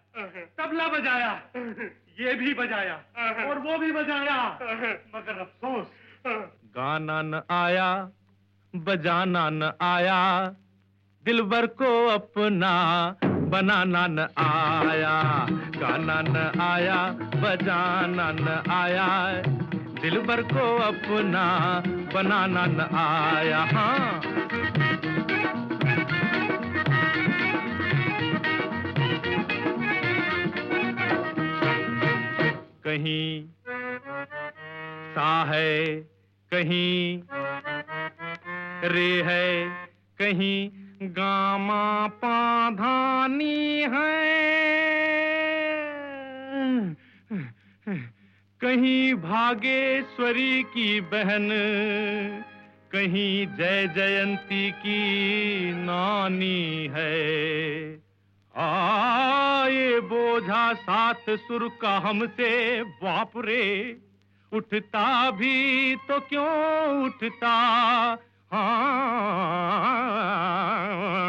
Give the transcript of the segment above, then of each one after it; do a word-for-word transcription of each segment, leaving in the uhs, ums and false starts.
तबला बजाया, ये भी बजाया और वो भी बजाया, मगर अफसोस गाना न आया, बजाना न आया, दिलबर को अपना बनाना न आया। गाना न आया, बजाना न आया, दिलबर को अपना बनाना न आया। हाँ, कहीं सा है, कहीं रे है, कहीं गामा पाधानी है, कहीं भागेश्वरी की बहन, कहीं जय जयंती की नानी है। आ ये बोझा सात सुर का हमसे, बाप रे, उठता भी तो क्यों उठता। हाँ,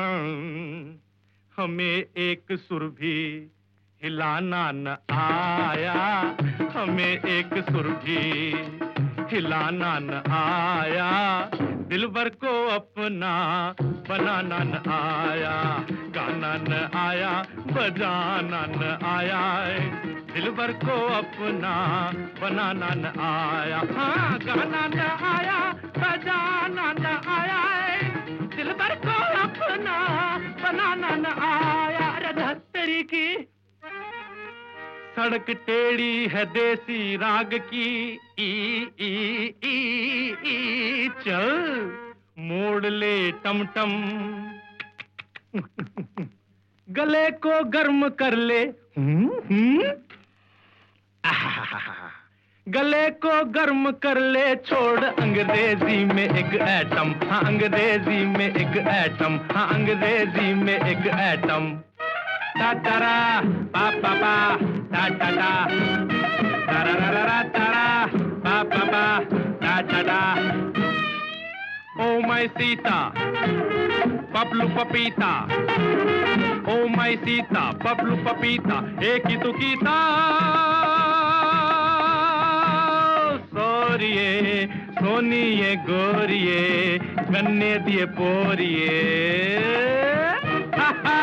हमें एक सुर भी हिलाना न आया, हमें एक सुर भी हिलाना न आया, दिलबर को अपना बनाना न आया। गाना न आया, बजाना न आया, दिलबर को अपना बनाना न आया। हाँ, गाना न आया, बजाना न आया, दिलबर को अपना बनाना न आया। अरे धत्तरी की सड़क टेढ़ी है देसी राग की, ई ई ई ई चल मोड़ ले टमटम, गले को गर्म कर ले, हुँ, हुँ? गले को गर्म कर ले, छोड़ अंग्रेजी में एक एटम। हाँ, अंग्रेजी में एक एटम, हाँ, अंग्रेजी में एक एटम। ता तारा पा पा पा ता ता ता तारा रा रा रा तारा पा पा पा ता ता ता। ओ माय सीता पपलू पपीता, ओ माय सीता पपलू पपीता, एक ही तो कीता सोरिए सोनिए गोरिए, गन्ने दिए पोरिए। हा हा,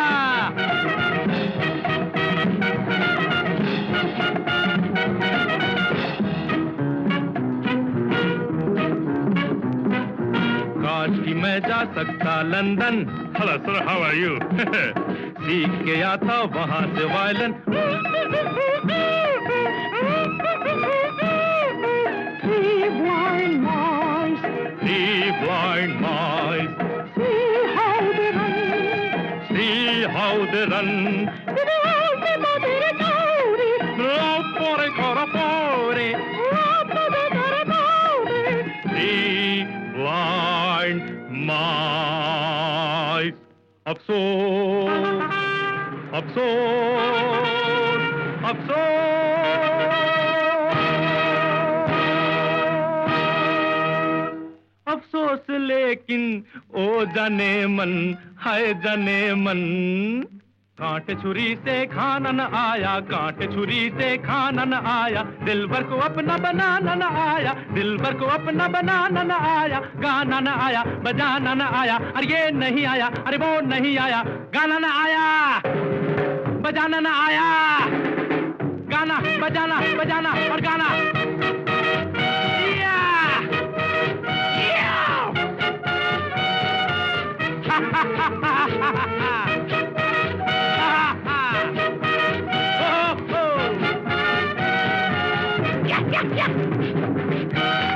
काश कि मैं जा सकता London. Hello sir, how are you? सीख के आता वहां से violin. Three blind mice, three blind mice, see how they run, see how they run. Three blind mice. अफसोस, अफसोस, अफसोस, अफसोस लेकिन ओ जाने मन, हाय जाने मन। कांट छुरी से खाना न आया, कांट छुरी से खाना न आया, दिलबर को अपना बनाना न आया, दिलबर को अपना बनाना न आया। गाना न आया, बजाना न आया, अरे ये नहीं आया, अरे वो नहीं आया। गाना न आया, बजाना न आया, गाना बजाना बजाना और गाना। या! या! हा हा हा हा हा हा। Yeah, yeah, yeah.